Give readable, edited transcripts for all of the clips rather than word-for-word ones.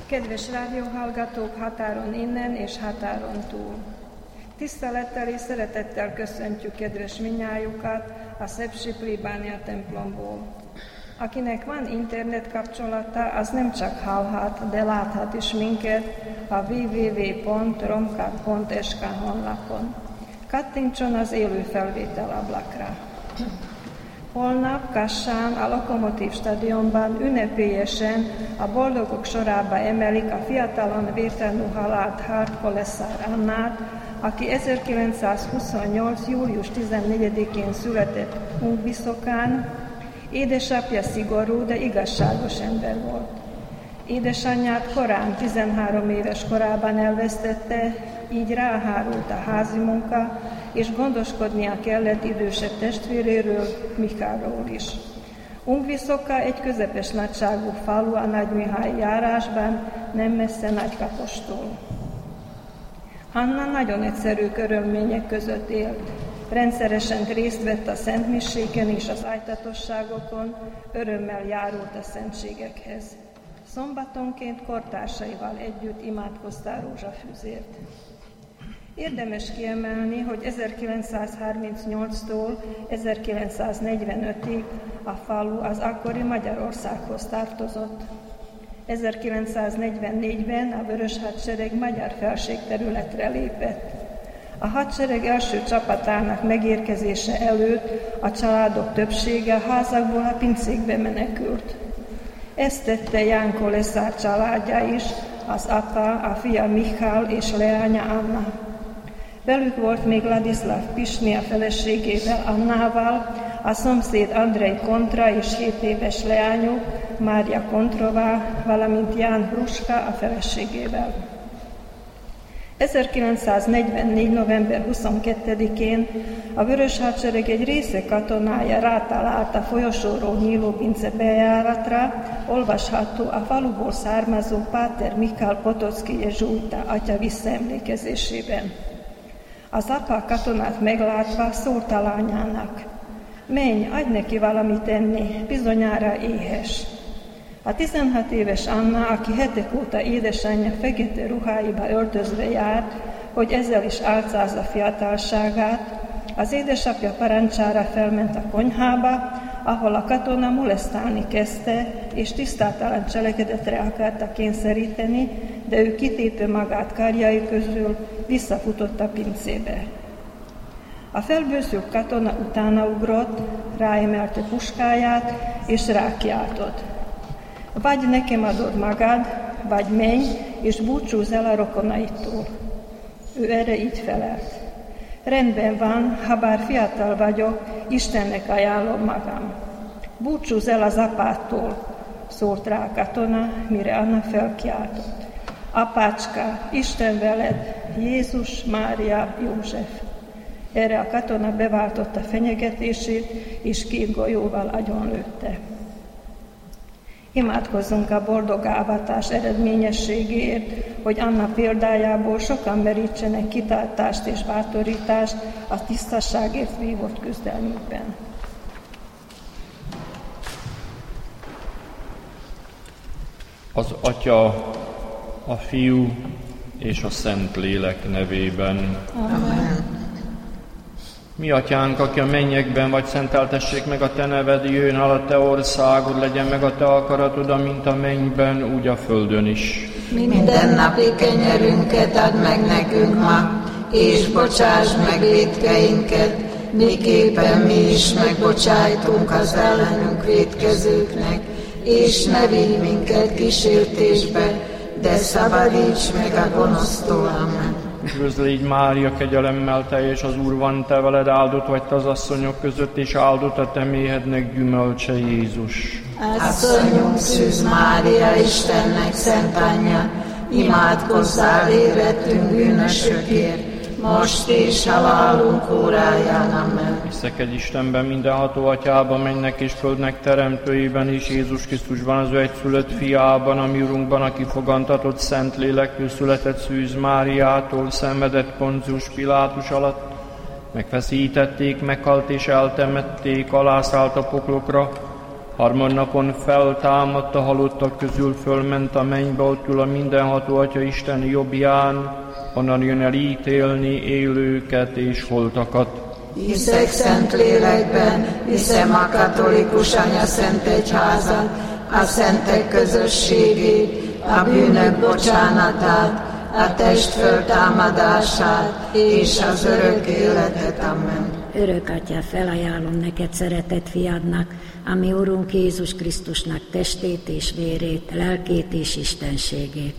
Kedves rádióhallgatók határon innen és határon túl! Tisztelettel és szeretettel köszöntjük kedves minnyájukat a Szepsi plébánia templomból. Akinek van internet kapcsolata, az nem csak hallhat, de láthat is minket a www.romkat.sk honlapon. Kattintson az élő felvétel ablakra. Holnap Kassán, a Lokomotív stadionban ünnepélyesen a boldogok sorába emelik a fiatalon vértanú halált Hart Koleszár Annát, aki 1928. július 14-én született Ungviszokán. Édesapja szigorú, de igazságos ember volt. Édesanyját korán, 13 éves korában elvesztette, így ráhárult a házi munka, és gondoskodnia kellett idősebb testvéréről, Mikáról is. Ungviszoka egy közepes nagyságú falu a Nagymihály járásban, nem messze Nagykapostól. Anna nagyon egyszerű körülmények között élt. Rendszeresen részt vett a szentmiséken és az ájtatosságokon, örömmel járult a szentségekhez. Szombatonként kortársaival együtt imádkoztál rózsafűzért. Érdemes kiemelni, hogy 1938-tól 1945-ig a falu az akkori Magyarországhoz tartozott. 1944-ben a Vörös Hadsereg magyar felségterületre lépett. A hadsereg első csapatának megérkezése előtt a családok többsége a házakból a pincékbe menekült. Ezt tette Ján Koleszár családja is, az apa, a fia Michal és leánya Anna. Velük volt még Ladislav Pisni a feleségével Annával, a szomszéd Andrej Kontra és 7 éves leányuk, Mária Kontrová, valamint Ján Hruska a feleségével. 1944. november 22-én a Vörös Hadsereg egy része katonája rátalált a folyosóról nyíló pince bejáratra, olvasható a faluból származó Páter Mikál Potocki jezsuita atya visszaemlékezésében. Az apa a katonát meglátva szólt a lányának: menj, adj neki valamit enni, bizonyára éhes. A 16 éves Anna, aki hetek óta édesanyja fekete ruháiba öltözve járt, hogy ezzel is álcázza fiatalságát, az édesapja parancsára felment a konyhába, ahol a katona molesztálni kezdte, és tisztátalan cselekedetre akarta kényszeríteni, de ő kitépő magát karjai közül visszafutott a pincébe. A felbőszült katona utána ugrott, ráemelte puskáját, és rákiáltott: vagy nekem adod magad, vagy menj, és búcsúzz el a rokonaitól. Ő erre így felelt: rendben van, ha bár fiatal vagyok, Istennek ajánlom magam. Búcsúzz el az apától, szólt rá a katona, mire Anna felkiáltott: apácska, Isten veled, Jézus, Mária, József. Erre a katona beváltotta fenyegetését, és 2 golyóval agyonlőtte. Imádkozzunk a boldog avatás eredményességéért, hogy Anna példájából sokan merítsenek kitartást és bátorítást a tisztaságért vívott küzdelmükben. Az Atya, a Fiú és a Szentlélek nevében. Amen. Mi atyánk, aki a mennyekben vagy, szenteltessék meg a te neved, jöjjön el a te országod, legyen meg a te akaratod, amint a mennyben, úgy a földön is. Mindennapi kenyerünket add meg nekünk ma, és bocsáss meg vétkeinket, miképpen mi is megbocsájtunk az ellenünk vétkezőknek, és ne vigy minket kísértésbe, de szabadíts meg a gonosztól. Amen. Üdvözl légy Mária, kegyelemmel teljes, az Úr van te veled, áldott vagy te az asszonyok között, és áldott a te méhednek gyümölcse, Jézus. Asszonyunk Szűz Mária, Istennek szent anyja, imádkozzál érettünk bűnösökért, most és halálunk óráján. Amen. Hiszek egy Istenben, mindenható atyában, mennek és földnek teremtőjében, és Jézus Krisztusban, az ő egyszülött fiában, a mi Urunkban, aki fogantatott szent lélektől született Szűz Máriától, szenvedett Poncius Pilátus alatt, megfeszítették, meghalt és eltemették, alászállt a poklokra, Harmadnapon feltámadt a halottak közül, fölment a mennybe, ott ül a mindenható Atya Isten jobbján, onnan jön el ítélni élőket és holtakat. Hiszek szent lélekben, hiszem a katolikus anyaszent egyházat, a szentek közösségét, a bűnök bocsánatát, a test föltámadását és az örök életet. Amen. Örök Atyám, felajánlom neked szeretett fiadnak, ami Urunk Jézus Krisztusnak testét és vérét, lelkét és istenségét.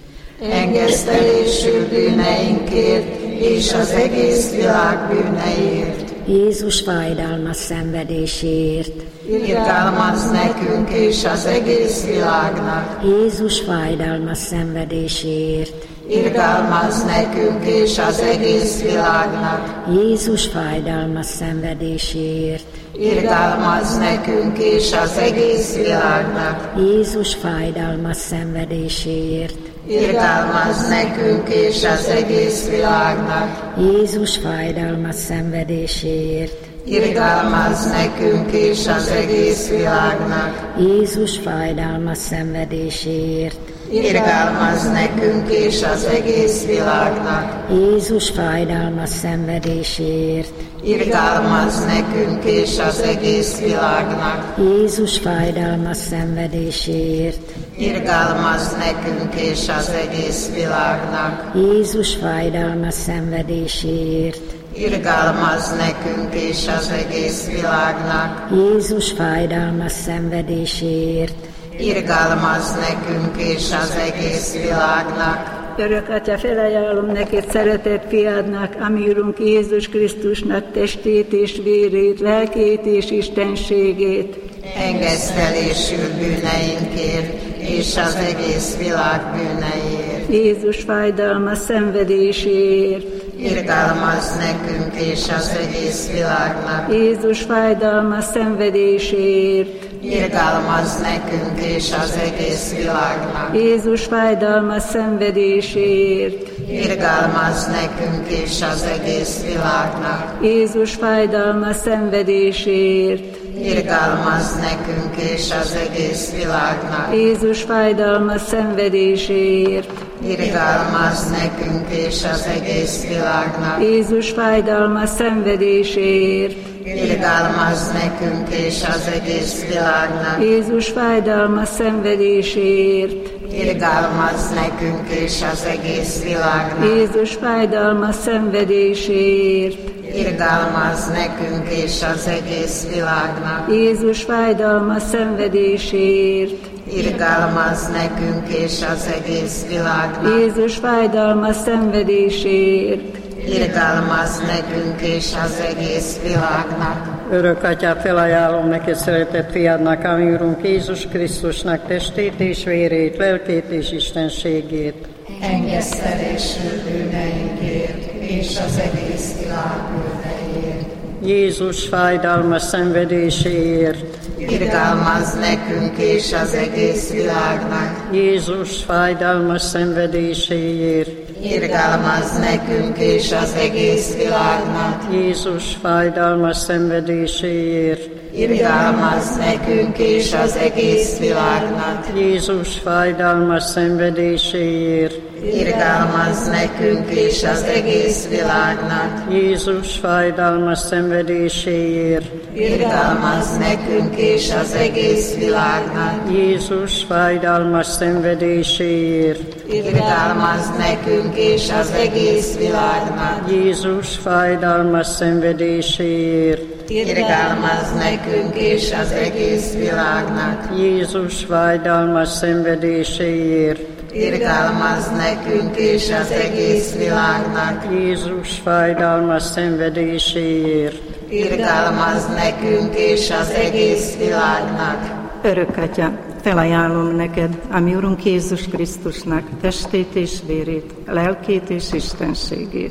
Engesztelésül bűneinkért és az egész világ bűneiért. Jézus fájdalmas szenvedéséért. Irgalmazz nekünk és az egész világnak. Jézus fájdalmas szenvedéséért. Irgalmazz nekünk és az egész világnak. Jézus fájdalmas szenvedéséért. Irgalmazz nekünk és az egész világnak. Jézus fájdalmas szenvedéséért. Irgalmazz nekünk és az egész világnak. Jézus fájdalmas szenvedéséért. Irgalmazz nekünk és az egész világnak. Jézus fájdalmas szenvedéséért. Irgalmazz nekünk és az egész világnak. Jézus fájdalmas szenvedéséért. Irgalmazz nekünk és az egész világnak. Jézus fájdalmas szenvedéséért. Irgalmazz nekünk és az egész világnak. Jézus fájdalmas szenvedéséért. Irgalmazz nekünk és az egész világnak. Jézus fájdalmas szenvedéséért. Irgalmazz nekünk és az egész világnak. Örök Atya, felajánlom neked szeretett fiadnak, ami Urunk Jézus Krisztusnak testét és vérét, lelkét és istenségét. Engesztelésül bűneinkért és az egész világ bűneiért. Jézus fájdalmas szenvedéséért. Irgalmazz nekünk és az egész világnak. Jézus fájdalmas szenvedéséért. Irgalmazz nekünk és az egész világnak. Jézus fájdalmas szenvedéséért. Irgalmazz nekünk és az egész világnak. Jézus fájdalmas szenvedéséért. Irgalmazz nekünk és az egész világnak. Jézus fájdalmas szenvedéséért. Irgalmazz nekünk és az egész világnak. Jézus fájdalmas szenvedéséért. Irgalmazz nekünk és az egész világnak. Jézus fájdalmas szenvedéséért. Irgalmazz nekünk és az egész világnak. Jézus fájdalmas szenvedéséért. Irgalmazz nekünk és az egész világnak. Jézus fájdalmas szenvedéséért. Irgalmazz nekünk és az egész világnak. Jézus fájdalmas szenvedéséért. Irgalmazz nekünk és az egész világnak. Örök Atyám, felajánlom neked szeretett fiadnak, ami Urunk Jézus Krisztusnak testét és vérét, lelkét és istenségét. Engesztelésül bűneinkért és az egész világ bűneiért. Jézus fájdalmas szenvedéséért. Irgalmazz nekünk és az egész világnak. Jézus fájdalmas szenvedéséért. Irgalmazz nekünk és az egész világnak. Jézus fájdalmas szenvedéséért. Irgalmazz nekünk és az egész világnak. Jézus fájdalmas szenvedéséért. Irgalmazz nekünk és az egész világnak. Jézus fájdalmas szenvedéséért. Irgalmazz nekünk és az egész világnak. Jézus fájdalmas szenvedéséért. Irgalmazz nekünk és az egész világnak. Jézus fájdalmas szenvedéséért. Irgalmazz nekünk és az egész világnak. Jézus fájdalmas szenvedéséért. Irgalmazz nekünk és az egész világnak. Jézus fájdalmas szenvedéséért. Irgalmazz nekünk és az egész világnak. Örök Atya, felajánlom neked, ami Urunk Jézus Krisztusnak testét és vérét, lelkét és istenségét.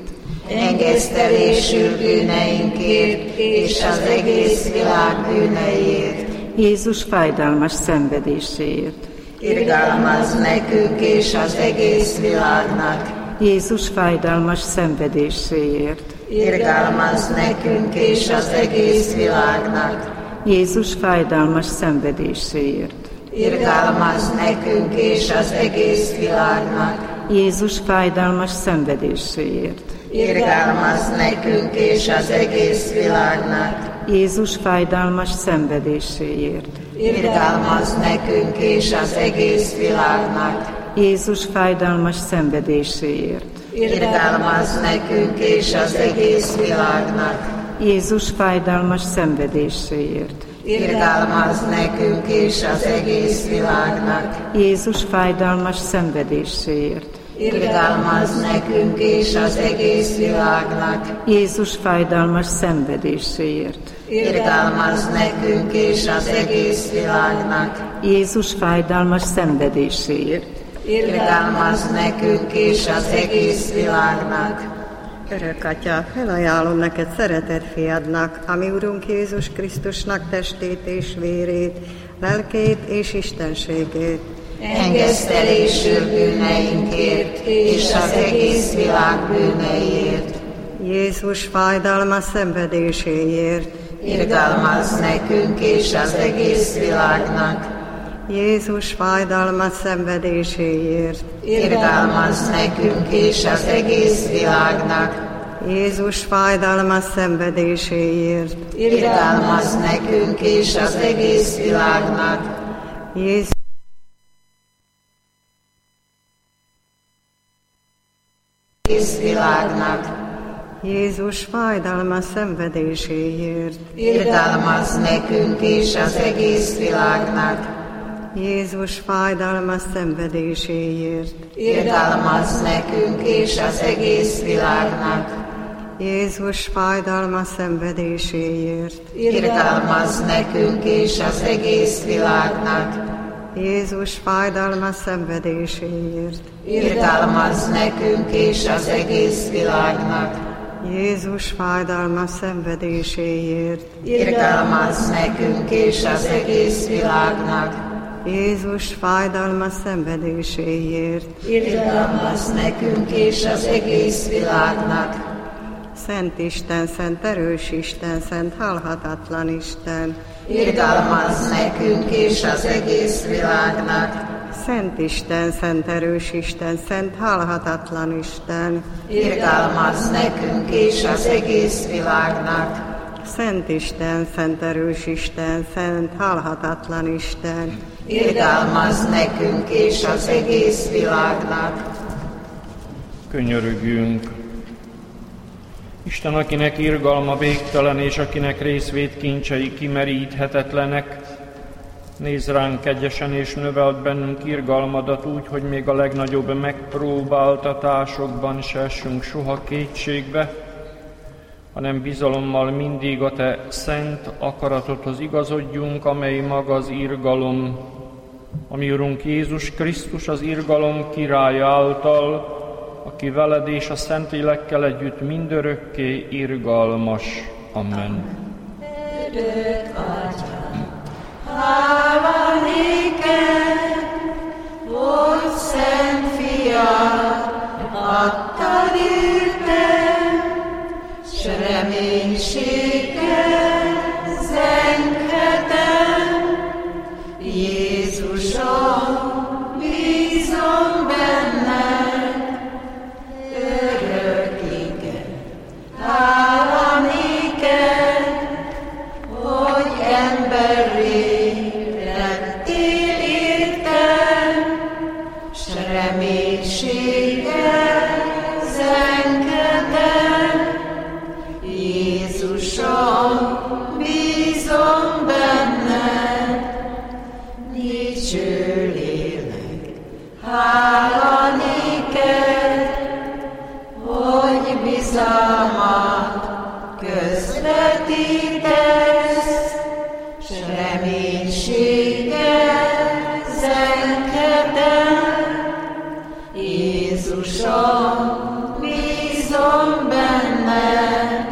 Engesztelésül bűneinkért és az egész világ bűneiért. Jézus fájdalmas szenvedéséért. Irgalmazz nekünk és az egész világnak. Jézus fájdalmas szenvedéséért. Irgalmazz nekünk és az egész világnak. Jézus fájdalmas szenvedéséért. Irgalmazz nekünk és az egész világnak. Jézus fájdalmas szenvedéséért. Irgalmazz nekünk és az egész világnak. Jézus fájdalmas szenvedéséért. Irgalmazz nekünk és az egész világnak. Jézus fájdalmas szenvedéséért. Irgalmazz nekünk és az egész világnak. Jézus fájdalmas szenvedéséért. Irgalmazz nekünk és az egész világnak. Jézus fájdalmas szenvedéséért. Irgalmazz nekünk és az egész világnak. Jézus fájdalmas szenvedéséért. Irgalmazz nekünk és az egész világnak. Jézus fájdalmas szenvedéséért. Irgalmazz nekünk és az egész világnak. Örök Atya, felajánlom neked szeretett fiadnak, ami Urunk Jézus Krisztusnak testét és vérét, lelkét és istenségét. Engesztelésül bűneinkért és az egész világ bűneiért. Jézus fájdalmas szenvedéséért. Irgalmazz nekünk és az egész világnak. Jézus fájdalmas szenvedéséért. Irgalmazz nekünk és az egész világnak. Jézus fájdalmas szenvedéséért. Irgalmazz nekünk és az egész világnak. Jézus Egész világnak. Jézus fájdalmas szenvedéséért. Irgalmazz nekünk és az egész világnak. Jézus fájdalmas szenvedéséért. Irgalmazz nekünk és az egész világnak. Jézus fájdalmas szenvedéséért. Irgalmazz nekünk és az egész világnak. Jézus fájdalmas szenvedéséért. Irgalmazz nekünk és az egész világnak. Jézus fájdalmas szenvedéséért. Irgalmazz nekünk és az egész világnak. Jézus fájdalmas szenvedéséért. Irgalmazz nekünk és az egész világnak. Szent Isten, szent erős Isten, szent halhatatlan Isten. Irgalmazz nekünk és az egész világnak. Szent Isten, szent erős Isten, szent halhatatlan Isten. Irgalmazz nekünk és az egész világnak. Szent Isten, szent erős Isten, szent halhatatlan Isten. Irgalmazz nekünk és az egész világnak. Könyörögjünk! Isten, akinek irgalma végtelen, és akinek részvét kincsei kimeríthetetlenek, nézz ránk kegyesen, és növeld bennünk irgalmadat úgy, hogy még a legnagyobb megpróbáltatásokban se essünk soha kétségbe, hanem bizalommal mindig a Te szent akaratodhoz igazodjunk, amely maga az irgalom, ami Urunk Jézus Krisztus az irgalom királya által, aki veled és a Szentlélekkel együtt mindörökké irgalmas. Amen. Örök Atya, hála néked, hogy Szent Fiad adtad értem, s reménységgel zenkedem. Jézusom, bízom benned, örökkégen. Hála néked, hogy emberré lettél értem, s reménységgel zenkedem. Jézusom, bízom benned, dicső lélek. Hála néked, hogy bizalmat közvetítesz, s reménységgel zenkedem. Jézusom, bízom benned,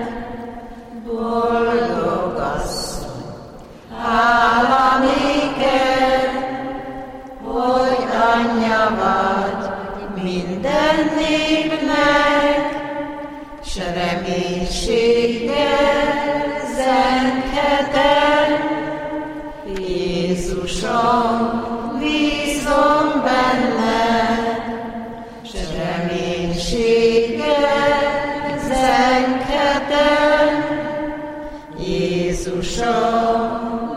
boldog asszony. Hála néked, hogy anyja vagy minden népnek, s reménységgel zenkedem. Jézusom, bízom benned, s reménységgel zenghetem. Jézusom,